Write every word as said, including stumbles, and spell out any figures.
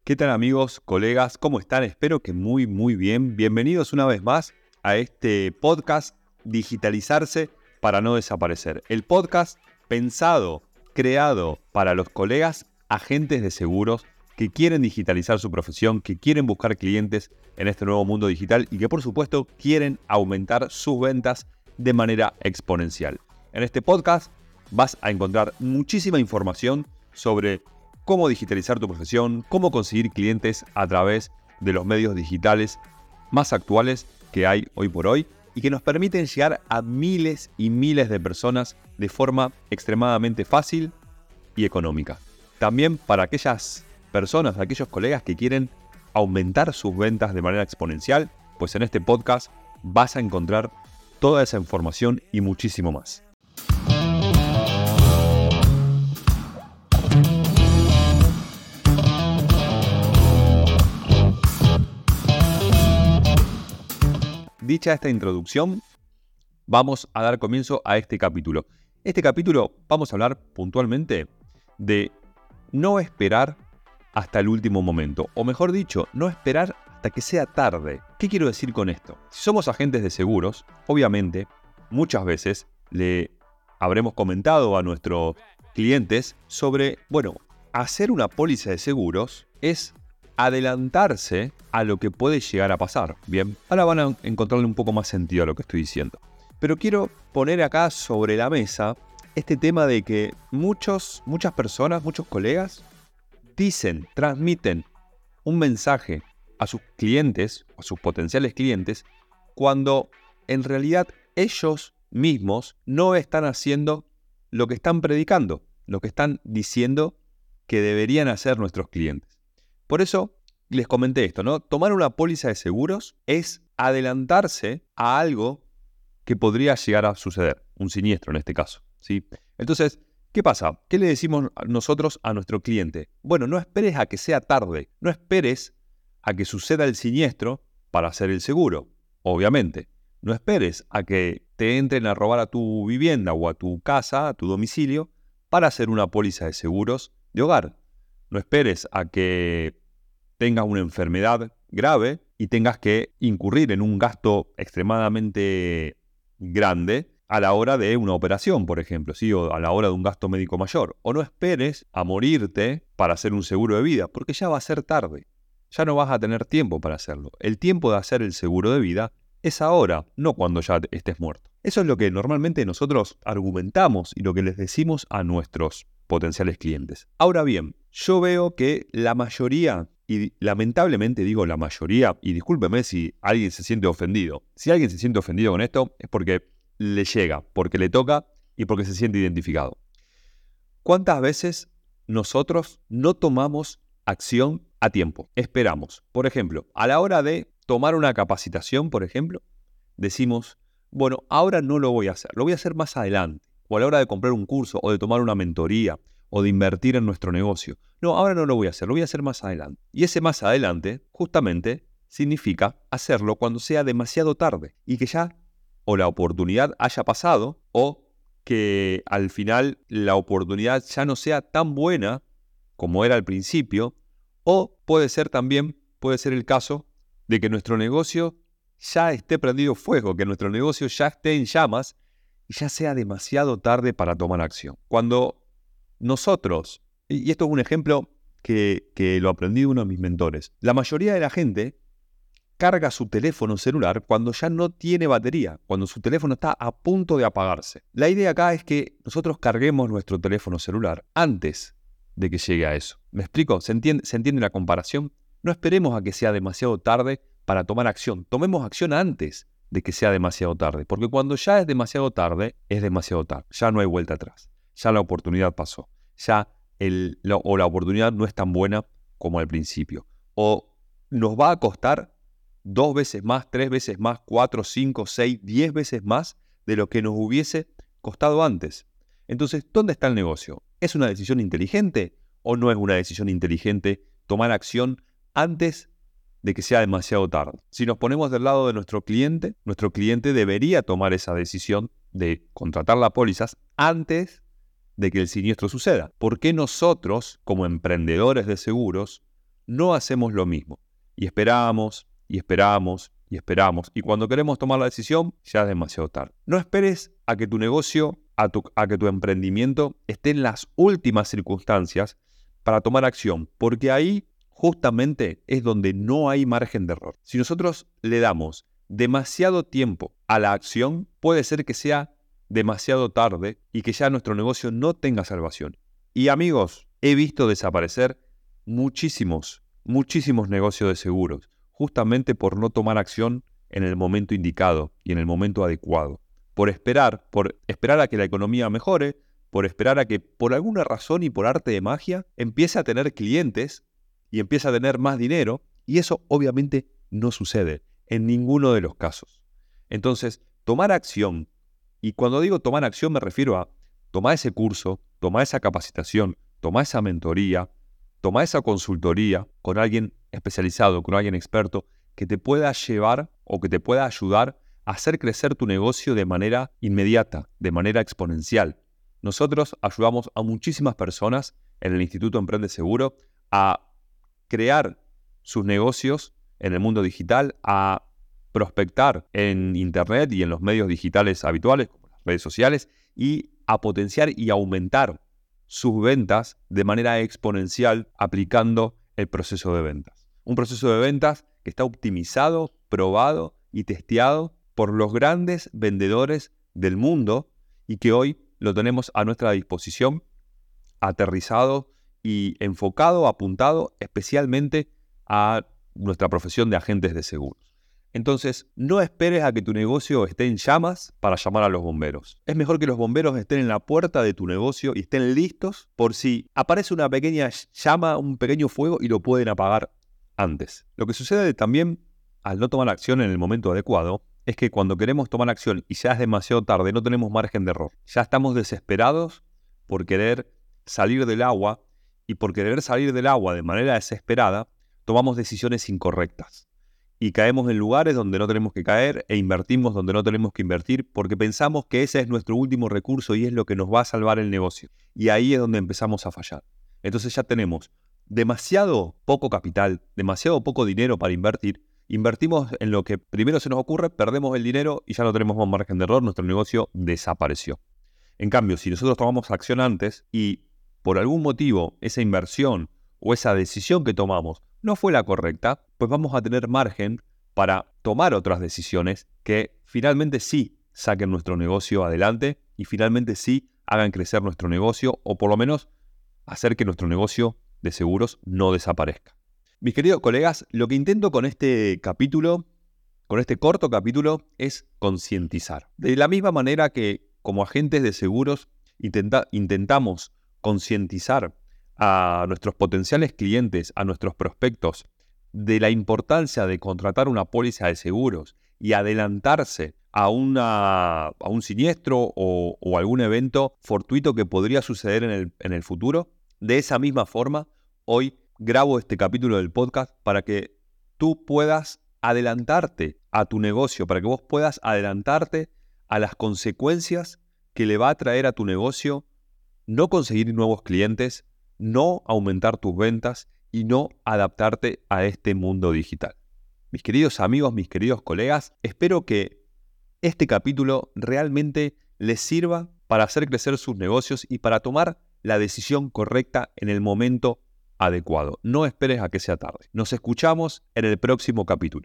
¿Qué tal amigos, colegas? ¿Cómo están? Espero que muy, muy bien. Bienvenidos una vez más a este podcast Digitalizarse para no desaparecer. El podcast pensado, creado para los colegas agentes de seguros que quieren digitalizar su profesión, que quieren buscar clientes en este nuevo mundo digital y que por supuesto quieren aumentar sus ventas de manera exponencial. En este podcast vas a encontrar muchísima información sobre cómo digitalizar tu profesión, cómo conseguir clientes a través de los medios digitales más actuales que hay hoy por hoy y que nos permiten llegar a miles y miles de personas de forma extremadamente fácil y económica. También para aquellas personas, aquellos colegas que quieren aumentar sus ventas de manera exponencial, pues en este podcast vas a encontrar toda esa información y muchísimo más. Dicha esta introducción, vamos a dar comienzo a este capítulo. Este capítulo vamos a hablar puntualmente de no esperar hasta el último momento, o mejor dicho, no esperar hasta que sea tarde. ¿Qué quiero decir con esto? Si somos agentes de seguros, obviamente, muchas veces le habremos comentado a nuestros clientes sobre, bueno, hacer una póliza de seguros es adelantarse a lo que puede llegar a pasar. Bien, ahora van a encontrarle un poco más sentido a lo que estoy diciendo. Pero quiero poner acá sobre la mesa este tema de que muchos, muchas personas, muchos colegas dicen, transmiten un mensaje a sus clientes, a sus potenciales clientes, cuando en realidad ellos mismos no están haciendo lo que están predicando, lo que están diciendo que deberían hacer nuestros clientes. Por eso les comenté esto, ¿no? Tomar una póliza de seguros es adelantarse a algo que podría llegar a suceder, un siniestro en este caso, ¿sí? Entonces, ¿qué pasa? ¿Qué le decimos nosotros a nuestro cliente? Bueno, no esperes a que sea tarde, no esperes a que suceda el siniestro para hacer el seguro, obviamente. No esperes a que te entren a robar a tu vivienda o a tu casa, a tu domicilio, para hacer una póliza de seguros de hogar. No esperes a que tengas una enfermedad grave y tengas que incurrir en un gasto extremadamente grande a la hora de una operación, por ejemplo, ¿sí? O a la hora de un gasto médico mayor. O no esperes a morirte para hacer un seguro de vida, porque ya va a ser tarde. Ya no vas a tener tiempo para hacerlo. El tiempo de hacer el seguro de vida es ahora, no cuando ya estés muerto. Eso es lo que normalmente nosotros argumentamos y lo que les decimos a nuestros potenciales clientes. Ahora bien, yo veo que la mayoría, y lamentablemente digo la mayoría, y discúlpeme si alguien se siente ofendido, si alguien se siente ofendido con esto es porque le llega, porque le toca y porque se siente identificado. ¿Cuántas veces nosotros no tomamos acción a tiempo? Esperamos. Por ejemplo, a la hora de tomar una capacitación, por ejemplo, decimos, bueno, ahora no lo voy a hacer, lo voy a hacer más adelante. O a la hora de comprar un curso, o de tomar una mentoría, o de invertir en nuestro negocio. No, ahora no lo voy a hacer, lo voy a hacer más adelante. Y ese más adelante, justamente, significa hacerlo cuando sea demasiado tarde y que ya o la oportunidad haya pasado, o que al final la oportunidad ya no sea tan buena como era al principio, o puede ser también, puede ser el caso de que nuestro negocio ya esté prendido fuego, que nuestro negocio ya esté en llamas y ya sea demasiado tarde para tomar acción. Cuando nosotros, y esto es un ejemplo que, que lo aprendí de uno de mis mentores, la mayoría de la gente carga su teléfono celular cuando ya no tiene batería, cuando su teléfono está a punto de apagarse. La idea acá es que nosotros carguemos nuestro teléfono celular antes de que llegue a eso. ¿Me explico? ¿Se entiende, ¿se entiende la comparación? No esperemos a que sea demasiado tarde para tomar acción. Tomemos acción antes de que sea demasiado tarde, porque cuando ya es demasiado tarde, es demasiado tarde. Ya no hay vuelta atrás. Ya la oportunidad pasó. Ya el, la, o la oportunidad no es tan buena como al principio. O nos va a costar dos veces más, tres veces más, cuatro, cinco, seis, diez veces más de lo que nos hubiese costado antes. Entonces, ¿dónde está el negocio? ¿Es una decisión inteligente o no es una decisión inteligente tomar acción antes de que sea demasiado tarde? Si nos ponemos del lado de nuestro cliente, nuestro cliente debería tomar esa decisión de contratar las pólizas antes de que el siniestro suceda. ¿Por qué nosotros, como emprendedores de seguros, no hacemos lo mismo. Y esperamos, y esperamos, y esperamos. Y cuando queremos tomar la decisión, ya es demasiado tarde. No esperes a que tu negocio, a, tu, a que tu emprendimiento esté en las últimas circunstancias para tomar acción, porque ahí justamente es donde no hay margen de error. Si nosotros le damos demasiado tiempo a la acción, puede ser que sea demasiado tarde y que ya nuestro negocio no tenga salvación. Y amigos, he visto desaparecer muchísimos, muchísimos negocios de seguros, justamente por no tomar acción en el momento indicado y en el momento adecuado. Por esperar, por esperar a que la economía mejore, por esperar a que por alguna razón y por arte de magia empiece a tener clientes y empiece a tener más dinero, y eso obviamente no sucede en ninguno de los casos. Entonces, tomar acción, y cuando digo tomar acción me refiero a tomar ese curso, tomar esa capacitación, tomar esa mentoría, tomar esa consultoría con alguien especializado, con alguien experto, que te pueda llevar o que te pueda ayudar a hacer crecer tu negocio de manera inmediata, de manera exponencial. Nosotros ayudamos a muchísimas personas en el Instituto Emprende Seguro a crear sus negocios en el mundo digital, a prospectar en Internet y en los medios digitales habituales, como las redes sociales, y a potenciar y aumentar sus ventas de manera exponencial aplicando el proceso de ventas. Un proceso de ventas que está optimizado, probado y testeado por los grandes vendedores del mundo y que hoy lo tenemos a nuestra disposición, aterrizado y enfocado, apuntado especialmente a nuestra profesión de agentes de seguros. Entonces, no esperes a que tu negocio esté en llamas para llamar a los bomberos. Es mejor que los bomberos estén en la puerta de tu negocio y estén listos por si aparece una pequeña llama, un pequeño fuego y lo pueden apagar antes. Lo que sucede también al no tomar acción en el momento adecuado es que cuando queremos tomar acción y ya es demasiado tarde, no tenemos margen de error. Ya estamos desesperados por querer salir del agua y por querer salir del agua de manera desesperada, tomamos decisiones incorrectas. Y caemos en lugares donde no tenemos que caer e invertimos donde no tenemos que invertir porque pensamos que ese es nuestro último recurso y es lo que nos va a salvar el negocio. Y ahí es donde empezamos a fallar. Entonces ya tenemos demasiado poco capital, demasiado poco dinero para invertir. Invertimos en lo que primero se nos ocurre, perdemos el dinero y ya no tenemos más margen de error, nuestro negocio desapareció. En cambio, si nosotros tomamos acción antes y por algún motivo esa inversión o esa decisión que tomamos no fue la correcta, pues vamos a tener margen para tomar otras decisiones que finalmente sí saquen nuestro negocio adelante y finalmente sí hagan crecer nuestro negocio o por lo menos hacer que nuestro negocio de seguros no desaparezca. Mis queridos colegas, lo que intento con este capítulo, con este corto capítulo, es concientizar. De la misma manera que como agentes de seguros intenta, intentamos concientizar a nuestros potenciales clientes, a nuestros prospectos, de la importancia de contratar una póliza de seguros y adelantarse a, una, a un siniestro o, o algún evento fortuito que podría suceder en el, en el futuro. De esa misma forma, hoy grabo este capítulo del podcast para que tú puedas adelantarte a tu negocio, para que vos puedas adelantarte a las consecuencias que le va a traer a tu negocio no conseguir nuevos clientes, no aumentar tus ventas y no adaptarte a este mundo digital. Mis queridos amigos, mis queridos colegas, espero que este capítulo realmente les sirva para hacer crecer sus negocios y para tomar la decisión correcta en el momento adecuado. No esperes a que sea tarde. Nos escuchamos en el próximo capítulo.